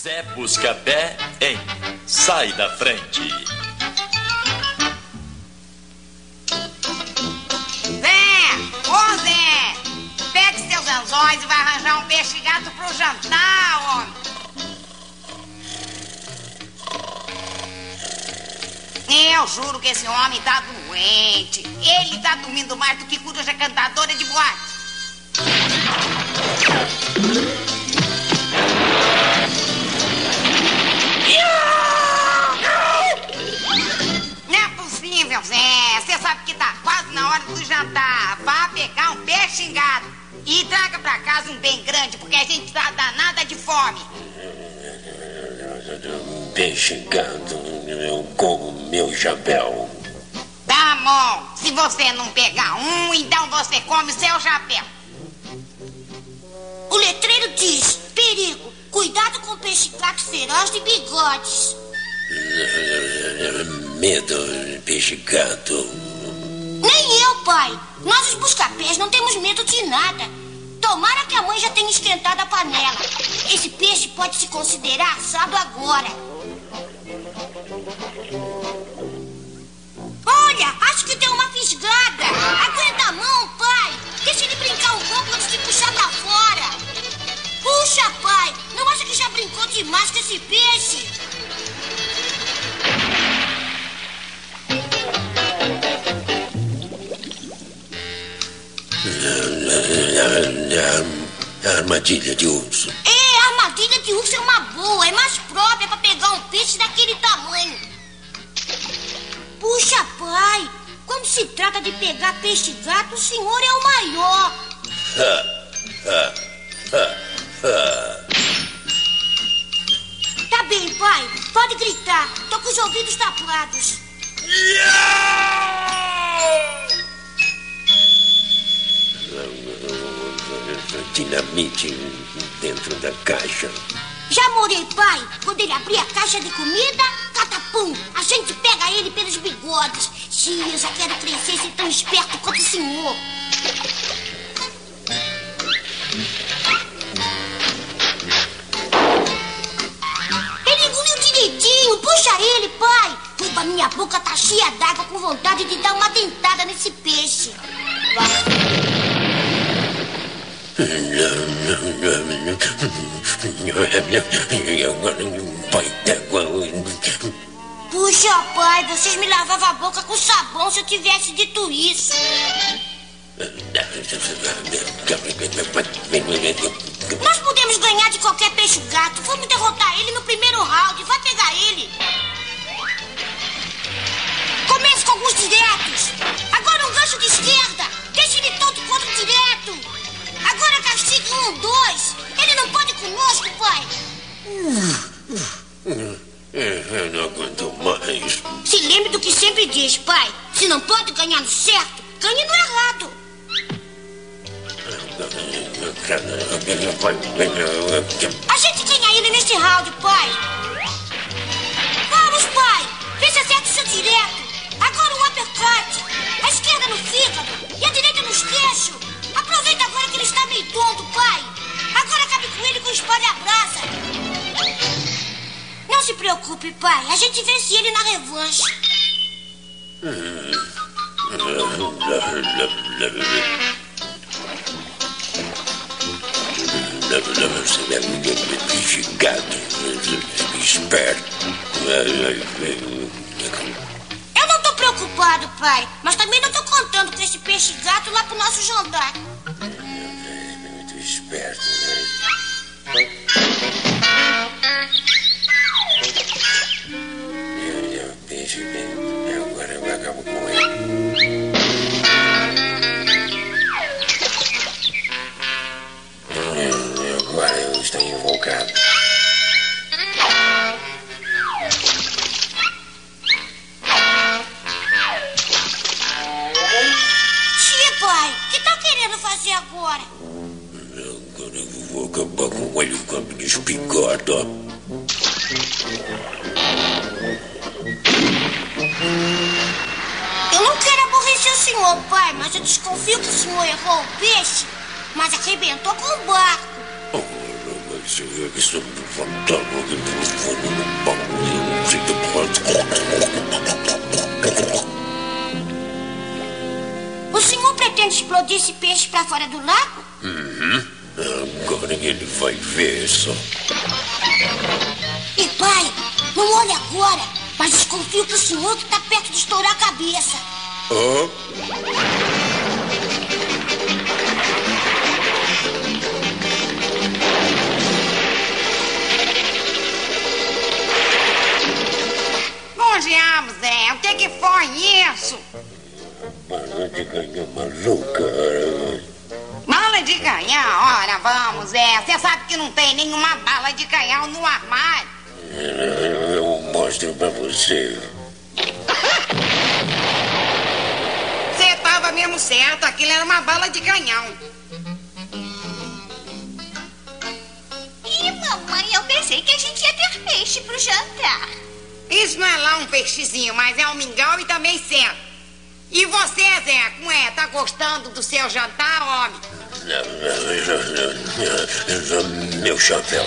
Zé Busca-Pé em Sai da Frente. Zé, pegue seus anzóis e vai arranjar um peixe-gato pro jantar, homem. Eu juro que esse homem tá doente. Ele tá dormindo mais do que coruja cantadora de boate. Não é possível, Zé. Você sabe que tá quase na hora do jantar. Vá pegar um peixe-gato e traga pra casa um bem grande, porque a gente tá danada de fome. Peixe-gato, eu como meu chapéu. Tá bom. Se você não pegar um, então você come o seu chapéu. O letreiro diz: perigo, cuidado com o peixe-gato feroz de bigodes. Medo, peixe-gato. Nem eu, pai. Nós, os busca-pés, não temos medo de nada. Tomara que a mãe já tenha esquentado a panela. Esse peixe pode se considerar assado agora. Olha, acho que tem uma fisgada. Aguenta a mão, pai. Deixa ele brincar um pouco antes de puxar pra fora. Puxa, pai. Não acha que já brincou demais com esse peixe? A armadilha de urso. É, a armadilha de urso é uma boa. É mais própria pra pegar um peixe daquele tamanho. Puxa, pai. Quando se trata de pegar peixe-gato, o senhor é o maior. Tá bem, pai. Pode gritar. Tô com os ouvidos tapados. Dinamite dentro da caixa. Já morei, pai. Quando ele abrir a caixa de comida, catapum, a gente pega ele pelos bigodes. Sim, eu já quero crescer e ser tão esperto quanto o senhor. Ele engoliu direitinho. Puxa ele, pai. A minha boca tá cheia d'água, com vontade de dar uma dentada nesse peixe. Puxa, pai, vocês me lavavam a boca com sabão se eu tivesse dito isso. Nós podemos ganhar de qualquer peixe-gato. Vamos derrotar ele no primeiro round. Vai pegar ele. Comece com alguns diretos. Agora um gancho de esquerda. Deixe ele todo contra o direto. Agora castigue 1, 2. Ele não pode conosco, pai. Eu não aguento mais. Se lembre do que sempre diz, pai. Se não pode ganhar no certo, ganhe no errado. A gente ganha ele nesse round, pai. Vamos, pai. Vê se acerta o seu direto. Agora um uppercut. A esquerda no fígado e a direita nos queixos. Aproveita agora que ele está meio tonto, pai. Agora acabe com ele com espalha-brasa. Não se preocupe, pai. A gente vence ele na revanche. Peixe-gato, esperto. Eu não tô preocupado, pai. Mas também não tô contando com esse peixe-gato lá pro nosso jantar. Muito esperto. Peixe, agora eu acabo com ele. Agora eu estou invocado. Fazer agora? Agora eu vou acabar com ele com a minha espingarda. Eu não quero aborrecer o senhor, pai, mas eu desconfio que o senhor errou o peixe, mas arrebentou com o barco. Isso fantasma que foi no banco O senhor pretende explodir esse peixe pra fora do lago? Agora ele vai ver só. E pai, não olhe agora, mas desconfio que o senhor que tá perto de estourar a cabeça. Bom diabo, Zé, o que foi isso? Bala de canhão maluca. Bala de canhão? Ora, vamos, Zé. Você sabe que não tem nenhuma bala de canhão no armário. Eu mostro pra você. Você tava mesmo certo, aquilo era uma bala de canhão. Ih, mamãe, eu pensei que a gente ia ter peixe pro jantar. Isso não é lá um peixezinho, mas é um mingau e também certo. E você, Zé, como é? Tá gostando do seu jantar, homem? Meu chapéu.